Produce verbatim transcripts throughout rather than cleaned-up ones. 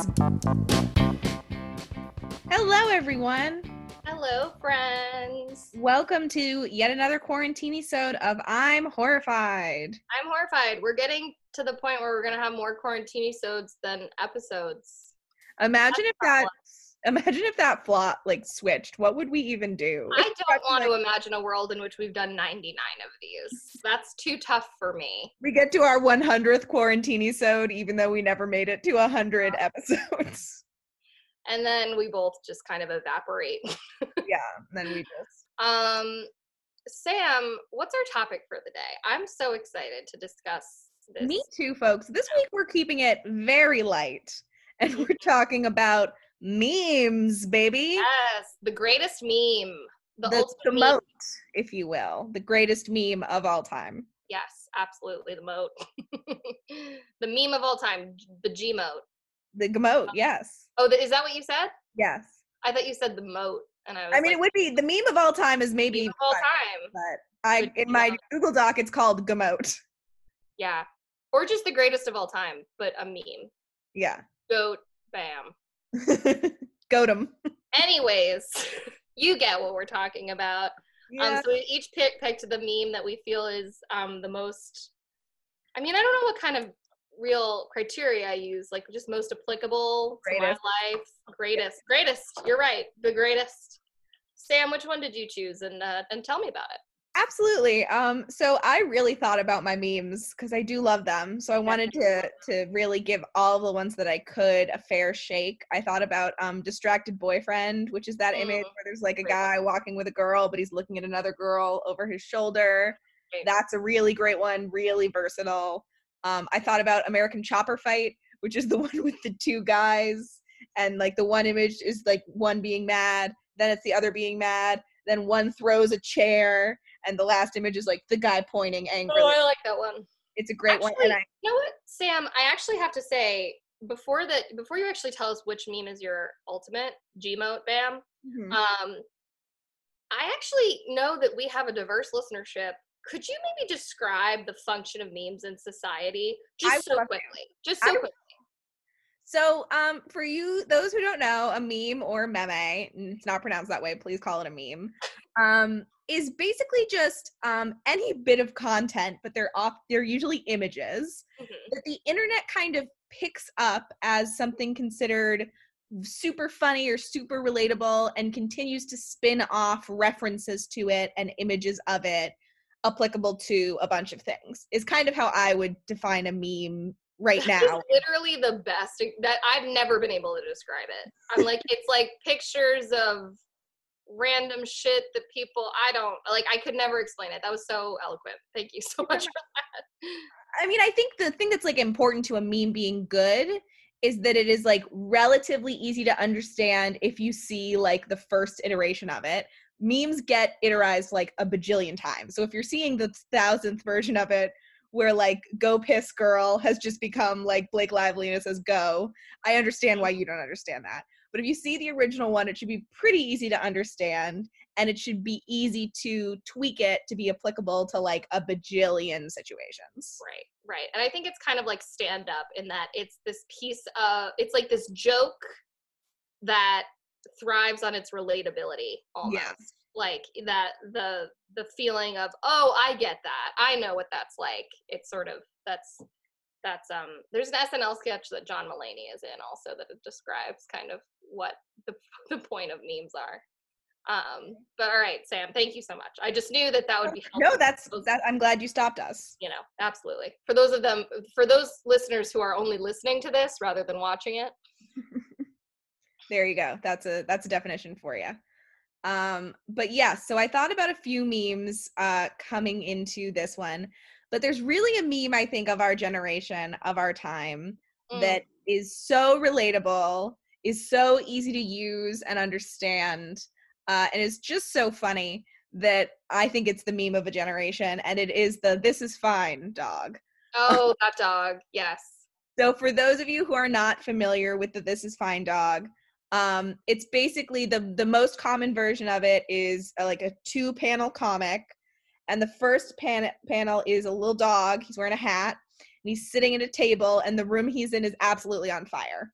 Hello, everyone. Hello, friends. Welcome to yet another quarantine-isode of I'm Horrified. I'm horrified. We're getting to the point where we're going to have more quarantine-isodes than episodes. Imagine That's if that imagine if that plot like switched. What would we even do? I don't want like, to imagine a world in which we've done ninety-nine of these. That's too tough for me. We get to our one hundredth quarantine-isode even though we never made it to one hundred episodes. And then we both just kind of evaporate. Yeah, and then we just Um Sam, what's our topic for the day? I'm so excited to discuss this. Me too, folks. This week we're keeping it very light. And we're talking about memes, baby. Yes, the greatest meme. The, The, ultimate the meme. moat, if you will. The greatest meme of all time. Yes, absolutely, the moat. The meme of all time, the G-moat. The Gmoat, yes. Oh, the, is that what you said? Yes. I thought you said the moat, and I was I mean, like, it would be, the meme of all time is maybe, meme of all time. but I But, in my yeah. Google Doc, it's called Gmoat. Yeah. Or just the greatest of all time, but a meme. Yeah. Goat, bam. Goatem. Anyways, you get what we're talking about. Yeah. Um, so we each pick, picked the meme that we feel is um, the most, I mean, I don't know what kind of real criteria I use, like just most applicable to my Greatest. life. Greatest. Greatest. You're right. The greatest. Sam, which one did you choose? And uh, and tell me about it. Absolutely. Um, so I really thought about my memes because I do love them. So I wanted to to really give all the ones that I could a fair shake. I thought about um, Distracted Boyfriend, which is that Mm. image where there's like a Great guy walking with a girl, but he's looking at another girl over his shoulder. Great. That's a really great one, really versatile. Um, I thought about American Chopper Fight, which is the one with the two guys, and like the one image is like one being mad, then it's the other being mad, then one throws a chair, and the last image is like the guy pointing angrily. Oh, I like that one. It's a great Actually, one. And I, you know what, Sam? I actually have to say before that, before you actually tell us which meme is your ultimate G-moat, bam. Mhm. Um, I actually know that we have a diverse listenership. Could you maybe describe the function of memes in society I just so would love to. quickly? Just so I- quickly. So, um, for you, those who don't know, a meme or meme, and it's not pronounced that way, please call it a meme, um, is basically just um, any bit of content, but they're off, they're usually images, Mhm. that the internet kind of picks up as something considered super funny or super relatable and continues to spin off references to it and images of it applicable to a bunch of things, is kind of how I would define a meme right That is now. literally the best that I've never been able to describe it. I'm like, it's like pictures of random shit that people, I don't, like, I could never explain it. That was so eloquent. Thank you so much for that. I mean, I think the thing that's like important to a meme being good is that it is like relatively easy to understand if you see like the first iteration of it. Memes get iterized like a bajillion times. So if you're seeing the thousandth version of it where like Go Piss Girl has just become like Blake Lively and it says go, I understand why you don't understand that. But if you see the original one, it should be pretty easy to understand, and it should be easy to tweak it to be applicable to like a bajillion situations. Right, right. And I think it's kind of like stand up in that it's this piece of, it's like this joke that thrives on its relatability almost. Yes. Like that, the the feeling of, oh, I get that. I know what that's like. It's sort of, that's, that's, um, there's an S N L sketch that John Mulaney is in also that it describes kind of what the, the point of memes are. Um, but all right, Sam, thank you so much. I just knew that that would be helpful. No, that's, for those, that, I'm glad you stopped us. you know, absolutely. For those of them, for those listeners who are only listening to this rather than watching it. There you go. That's a, that's a definition for you. Um, but yeah, so I thought about a few memes uh, coming into this one, but there's really a meme, I think, of our generation, of our time, Mm. that is so relatable, is so easy to use and understand, uh, and is just so funny that I think it's the meme of a generation, and it is the "this is fine" dog. Oh, that dog, yes. So for those of you who are not familiar with the "this is fine" dog, Um, it's basically the the most common version of it is uh, like a two panel comic, and the first pan- panel is a little dog. He's wearing a hat, and he's sitting at a table, and the room he's in is absolutely on fire.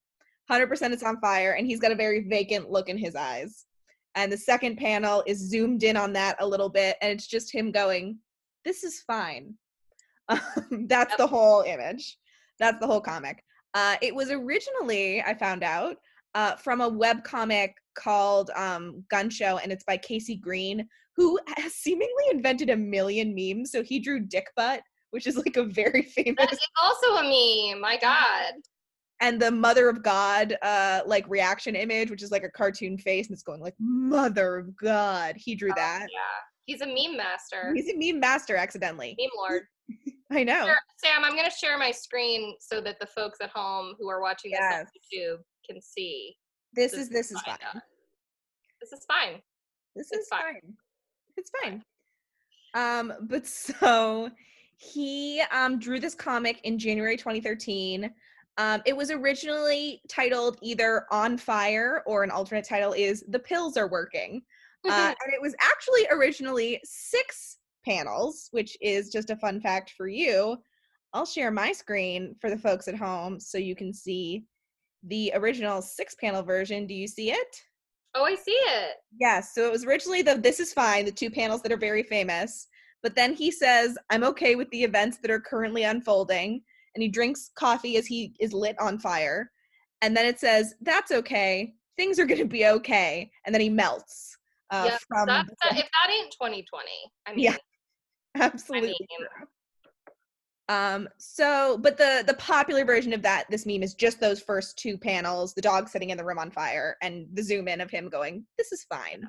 one hundred percent it's on fire, and he's got a very vacant look in his eyes. And the second panel is zoomed in on that a little bit, and it's just him going, this is fine. Um, that's Yep. the whole image. That's the whole comic. Uh, it was originally, I found out, uh, from a webcomic called um, Gun Show, and it's by Casey Green, who has seemingly invented a million memes. So he drew Dick Butt, which is like a very famous. That is also a meme. My God. And the Mother of God, uh, like reaction image, which is like a cartoon face, and it's going like Mother of God. He drew that. Oh, yeah, he's a meme master. He's a meme master, accidentally. Meme lord. I know. Sure. Sam, I'm going to share my screen so that the folks at home who are watching this Yes. on YouTube can see. This, this is this is fine. fine. This is fine. This it's is fine. fine. It's fine. Um, but so he um drew this comic in January twenty thirteen. Um, it was originally titled either On Fire, or an alternate title is The Pills Are Working. Uh, and it was actually originally six panels, which is just a fun fact for you. I'll share my screen for the folks at home so you can see the original six panel version. Do you see it? Oh, I see it. Yes. So it was originally the This Is Fine, the two panels that are very famous. But then he says, I'm okay with the events that are currently unfolding. And he drinks coffee as he is lit on fire. And then it says, that's okay. Things are going to be okay. And then he melts. Uh, yeah, from that's that, if that ain't twenty twenty, I mean. Yeah, absolutely. I mean, um, so, but the, the popular version of that, this meme is just those first two panels, the dog sitting in the room on fire, and the zoom in of him going, this is fine.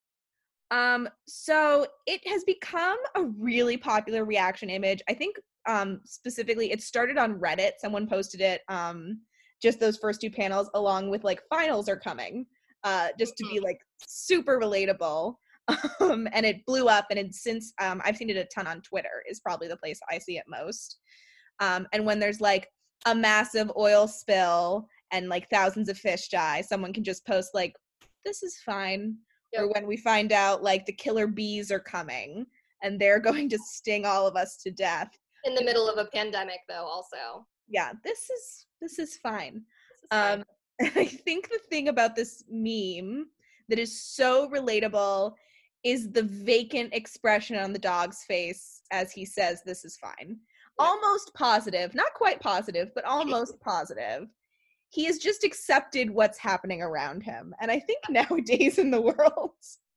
Um, so it has become a really popular reaction image. I think um, specifically it started on Reddit. Someone posted it, um, just those first two panels along with like finals are coming, uh, just to be like super relatable. Um, and it blew up, and it, since um, I've seen it a ton on Twitter is probably the place I see it most. Um, and when there's like a massive oil spill and like thousands of fish die, someone can just post like, this is fine. Yep. Or when we find out like the killer bees are coming and they're going to sting all of us to death. In the middle of a pandemic though, also. Yeah, this is, this is fine. This is fine. Um, and I think the thing about this meme that is so relatable is the vacant expression on the dog's face as he says, this is fine. Yep. Almost positive, not quite positive, but almost positive. He has just accepted what's happening around him. And I think nowadays in the world,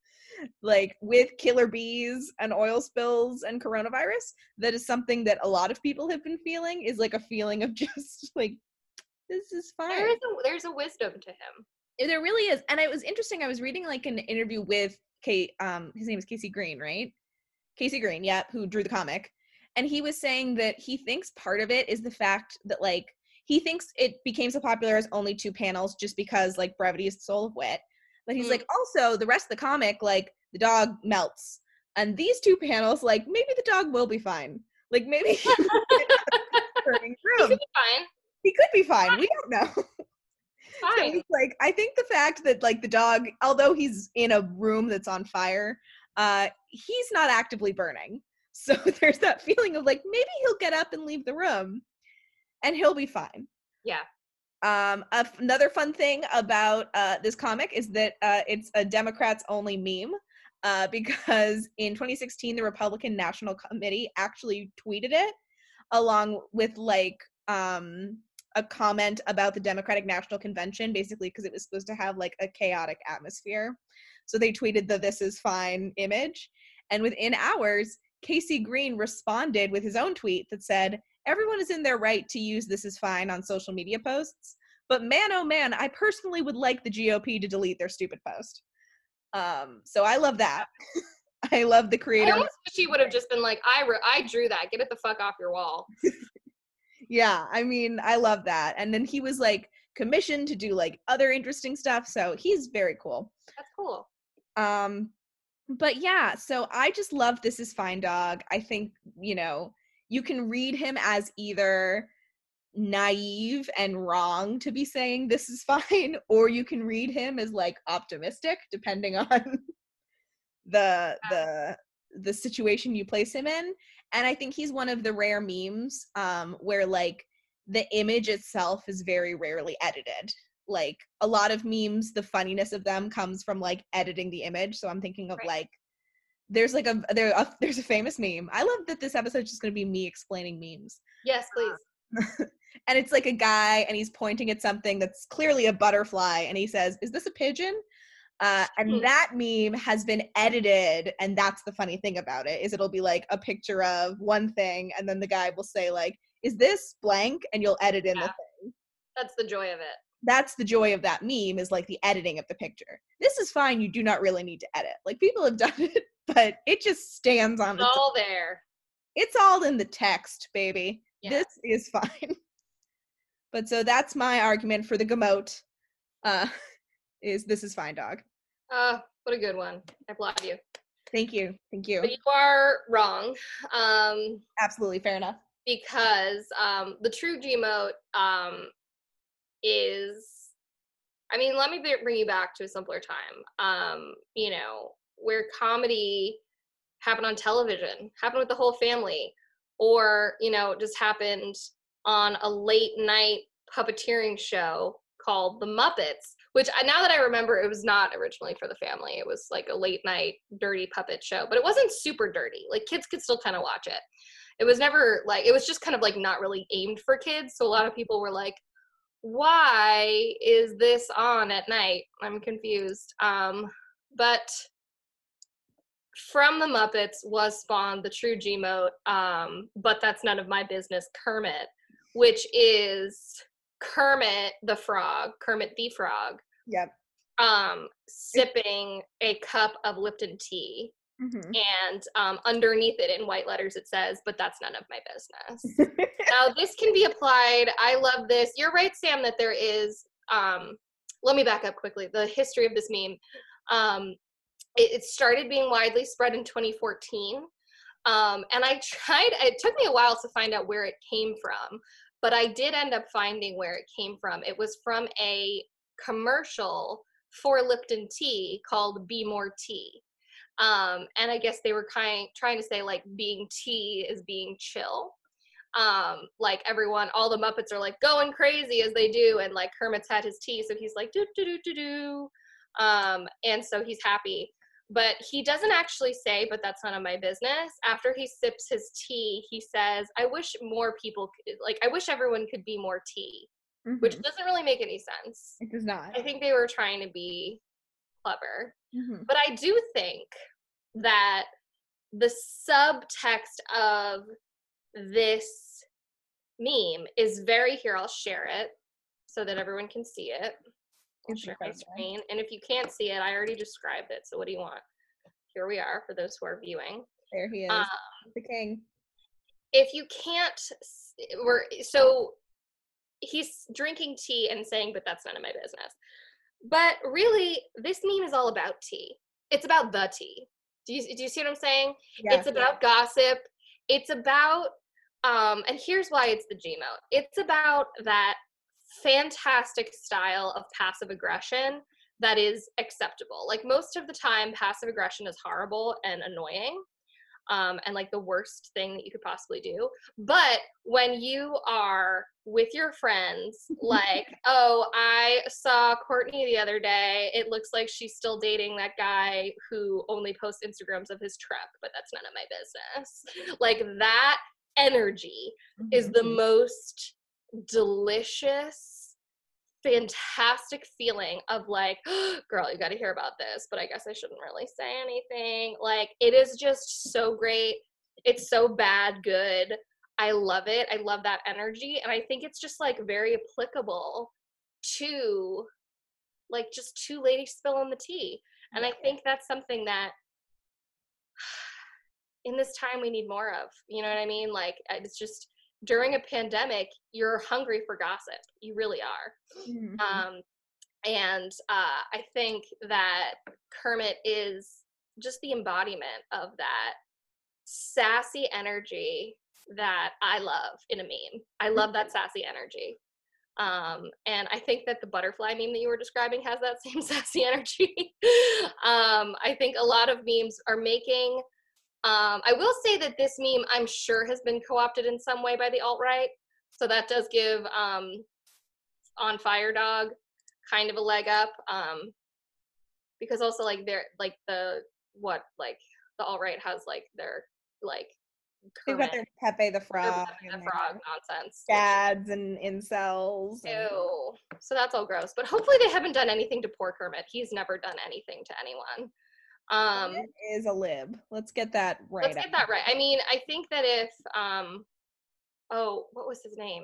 like with killer bees and oil spills and coronavirus, that is something that a lot of people have been feeling, is like a feeling of just like, this is fine. There is a, there's a wisdom to him. There really is. And it was interesting. I was reading like an interview with Kate, um, his name is Casey Green, right? Casey Green, yeah, who drew the comic. And he was saying that he thinks part of it is the fact that like, he thinks it became so popular as only two panels just because like brevity is the soul of wit. But he's mm. like, also the rest of the comic, like the dog melts. And these two panels, like maybe the dog will be fine. Like maybe he could be fine. He could be fine. fine. We don't know. Fine. So he's like, I think the fact that like the dog, although he's in a room that's on fire, uh, he's not actively burning. So there's that feeling of like, maybe he'll get up and leave the room. And he'll be fine. Yeah. Um, a, another fun thing about uh, this comic is that uh, it's a Democrats only meme uh, because in twenty sixteen, the Republican National Committee actually tweeted it along with like um, a comment about the Democratic National Convention, basically because it was supposed to have like a chaotic atmosphere. So they tweeted the "This is fine" image. And within hours, Casey Green responded with his own tweet that said, everyone is in their right to use "this is fine" on social media posts, but man, oh man, I personally would like the G O P to delete their stupid post. Um, so I love that. I love the creator. I wish she would have just been like, I, re- I drew that. Get it the fuck off your wall. Yeah, I mean, I love that. And then he was like commissioned to do like other interesting stuff. So he's very cool. That's cool. Um, but yeah, so I just love This Is Fine Dog. I think, you know, you can read him as either naive and wrong to be saying this is fine, or you can read him as like optimistic, depending on the the the situation you place him in. And I think he's one of the rare memes um, where like the image itself is very rarely edited. like a lot of memes, the funniness of them comes from like editing the image. So I'm thinking of Right. like, there's like a there a, there's a famous meme. I love that this episode is just going to be me explaining memes. Yes, please. And it's like a guy and he's pointing at something that's clearly a butterfly and he says, "Is this a pigeon?" Uh, and Hmm. that meme has been edited, and that's the funny thing about it, is it'll be like a picture of one thing and then the guy will say like, "Is this blank?" and you'll edit in Yeah. the thing. That's the joy of it. That's the joy of that meme, is like the editing of the picture. This is fine, you do not really need to edit. Like people have done it, but it just stands on It's its all there. It's all in the text, baby. Yeah. This is fine. But so that's my argument for the Gamote. Uh, is this is fine, dog. Oh, what a good one. I applaud you. Thank you. Thank you. But you are wrong. Um, Absolutely fair enough. because um, the true Gmote um, is, I mean, let me b- bring you back to a simpler time. Um, you know, where comedy happened on television, happened with the whole family, or, you know, just happened on a late night puppeteering show called The Muppets, which I, now that I remember, it was not originally for the family. It was like a late night dirty puppet show, but it wasn't super dirty. Like kids could still kind of watch it. It was never like, it was just kind of like not really aimed for kids. So a lot of people were like, why is this on at night? I'm confused. Um, but from the Muppets was spawned the true Gmote, um, but that's none of my business, Kermit, which is Kermit the Frog, Kermit the Frog, Yep. um, sipping a cup of Lipton tea. Mm-hmm. And um, underneath it in white letters it says, "But that's none of my business." Now this can be applied. I love this. You're right, Sam, that there is, um, let me back up quickly. The history of this meme. Um, it, it started being widely spread in twenty fourteen. Um, and I tried, it took me a while to find out where it came from, but I did end up finding where it came from. It was from a commercial for Lipton tea called Be More Tea. Um, and I guess they were kind trying to say like being tea is being chill. Um, like everyone, all the Muppets are like going crazy as they do, and like Kermit's had his tea, so he's like do do do do do, um, and so he's happy. But he doesn't actually say, "But that's none of my business." After he sips his tea, he says, "I wish more people could, like, I wish everyone could be more tea," Mm-hmm. which doesn't really make any sense. It does not. I think they were trying to be clever. Mm-hmm. But I do think that the subtext of this meme is very, here, I'll share it so that everyone can see it. I'll It's share my incredible. screen. And if you can't see it, I already described it. So what do you want? Here we are for those who are viewing. There he is. Um, the king. if you can't, we're, so he's drinking tea and saying, "But that's none of my business." But really, this meme is all about tea. It's about the tea. Do you, do you see what I'm saying? Yeah. It's about gossip. It's about, um, and here's why it's the Gmote. It's about that fantastic style of passive aggression that is acceptable. Like most of the time, passive aggression is horrible and annoying. Um, and like the worst thing that you could possibly do. But when you are with your friends, like, "Oh, I saw Courtney the other day. It looks like she's still dating that guy who only posts Instagrams of his truck, but that's none of my business." Like that energy Mm-hmm. is the most delicious, fantastic feeling of like, "Oh, girl, you got to hear about this, but I guess I shouldn't really say anything." Like it is just so great. It's so bad good. I love it. I love that energy, and I think it's just like very applicable to like just two ladies spilling the tea. And I think that's something that in this time we need more of. You know what I mean? Like it's just, during a pandemic, you're hungry for gossip. You really are. Mm-hmm. Um, and uh, I think that Kermit is just the embodiment of that sassy energy that I love in a meme. I love that sassy energy. Um, and I think that the butterfly meme that you were describing has that same sassy energy. um, I think a lot of memes are making, um, I will say that this meme, I'm sure, has been co-opted in some way by the alt-right. So that does give um, On Fire Dog kind of a leg up. Um, because also like they're like the what like the alt-right has like their like They've got their Pepe the Frog Pepe and the Frog nonsense. dads and incels. And... Ew. So that's all gross. But hopefully they haven't done anything to poor Kermit. He's never done anything to anyone. Um, Kermit is a lib. Let's get that right. Let's get that right. I mean, I think that if um, oh, what was his name?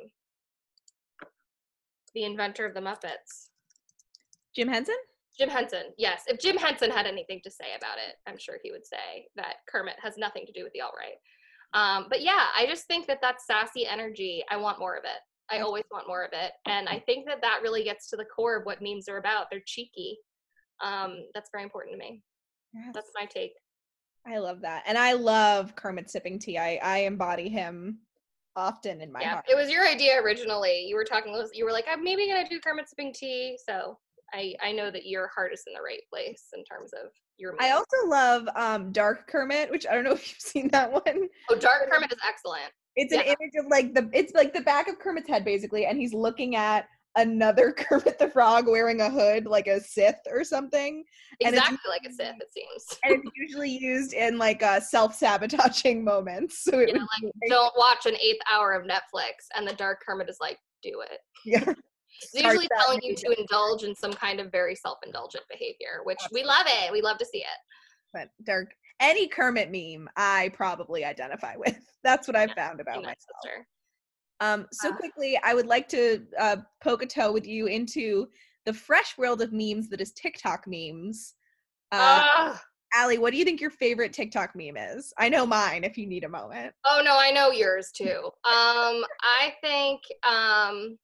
The inventor of the Muppets. Jim Henson? Jim Henson, yes. If Jim Henson had anything to say about it, I'm sure he would say that Kermit has nothing to do with the alt-right. Um, but yeah, I just think that that sassy energy, I want more of it. I always want more of it. And I think that that really gets to the core of what memes are about. They're cheeky. Um, that's very important to me. Yes. That's my take. I love that. And I love Kermit sipping tea. I, I embody him often in my yeah, heart. It was your idea originally. You were talking, you were like, I'm maybe going to do Kermit sipping tea. So I, I know that your heart is in the right place in terms of your memes. I also love um, Dark Kermit, which I don't know if you've seen that one. Oh, Dark Kermit is excellent. It's an yeah. image of like the, it's like the back of Kermit's head basically, and he's looking at another Kermit the Frog wearing a hood, like a Sith or something. Exactly like a Sith, it seems. And it's usually used in like uh, self-sabotaging moments. So it yeah, would like, don't watch an eighth hour of Netflix, and the Dark Kermit is like, do it. Yeah. It's usually telling you to indulge in some kind of very self-indulgent behavior, which we love it. We love to see it. But Dark, any Kermit meme, I probably identify with. That's what I've yeah, found about myself. Sister. Um, so uh, quickly, I would like to uh, poke a toe with you into the fresh world of memes that is TikTok memes. Uh, uh, Allie, what do you think your favorite TikTok meme is? I know mine if you need a moment. Oh, no, I know yours too. um, I think um,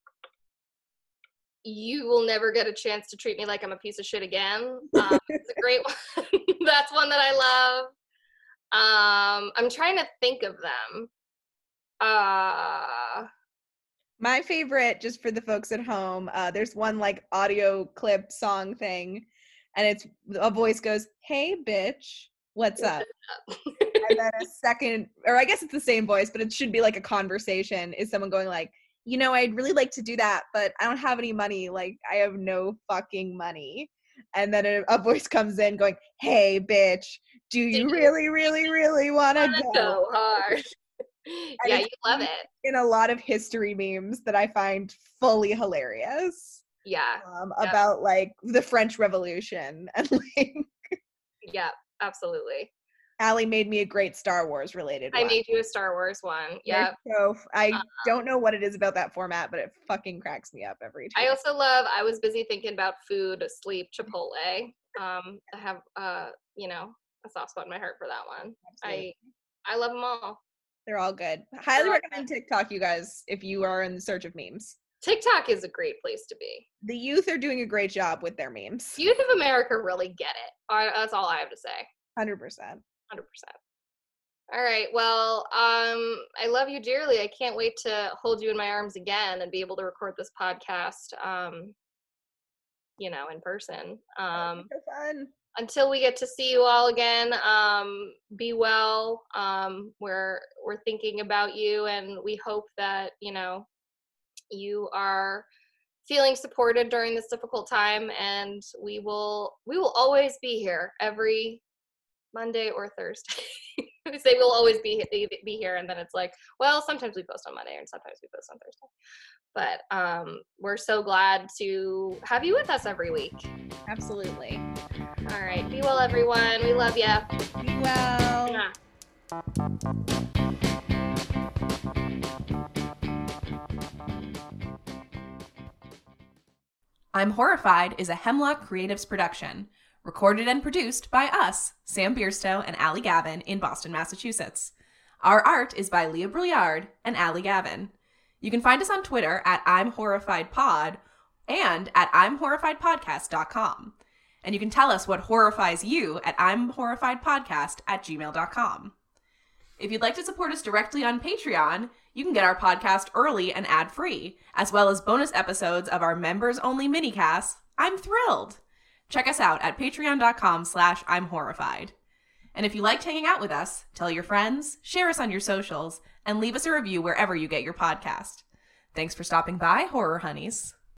you will never get a chance to treat me like I'm a piece of shit again. Um, it's a great one. That's one that I love. Um, I'm trying to think of them. Uh, My favorite, just for the folks at home, uh, there's one like audio clip song thing, and it's a voice goes, "Hey, bitch, what's up?" And then a second, or I guess it's the same voice, but it should be like a conversation, is someone going like, you know, I'd really like to do that, but I don't have any money. Like, I have no fucking money. And then a, a voice comes in going, "Hey, bitch, do you really, really, really want to go?" So hard. Yeah, you love it. In a lot of history memes that I find fully hilarious. Yeah. Um, yeah. About like the French Revolution and like. Yeah, absolutely. Allie made me a great Star Wars related one. I made you a Star Wars one. Yeah. So I uh, don't know what it is about that format, but it fucking cracks me up every time. I also love, I was busy thinking about food, sleep, Chipotle. Um, I have, uh, you know, a soft spot in my heart for that one. Absolutely. I I love them all. They're all good. Highly They're recommend good. TikTok, you guys, if you are in search of memes. TikTok is a great place to be. The youth are doing a great job with their memes. Youth of America really get it. I, that's all I have to say. one hundred percent. one hundred percent. All right. Well, um, I love you dearly. I can't wait to hold you in my arms again and be able to record this podcast, um, you know, in person. Um, so fun. Until we get to see you all again, um, be well. Um, we're we're thinking about you, and we hope that, you know, you are feeling supported during this difficult time. And we will we will always be here every Monday or Thursday. We say we'll always be be here, and then it's like, well, sometimes we post on Monday and sometimes we post on Thursday. But um, we're so glad to have you with us every week. Absolutely. All right. Be well, everyone. We love ya. Be well. Yeah. I'm Horrified is a Hemlock Creatives production, recorded and produced by us, Sam Bierstow and Allie Gavin in Boston, Massachusetts. Our art is by Leah Brouillard and Allie Gavin. You can find us on Twitter at I'm Horrified Pod and at I'm Horrified Podcast dot com. And you can tell us what horrifies you at I'm Horrified Podcast at gmail dot com. If you'd like to support us directly on Patreon, you can get our podcast early and ad-free, as well as bonus episodes of our members-only minicasts. I'm thrilled! Check us out at patreon dot com slash I'm Horrified. And if you liked hanging out with us, tell your friends, share us on your socials, and leave us a review wherever you get your podcast. Thanks for stopping by, Horror Honeys.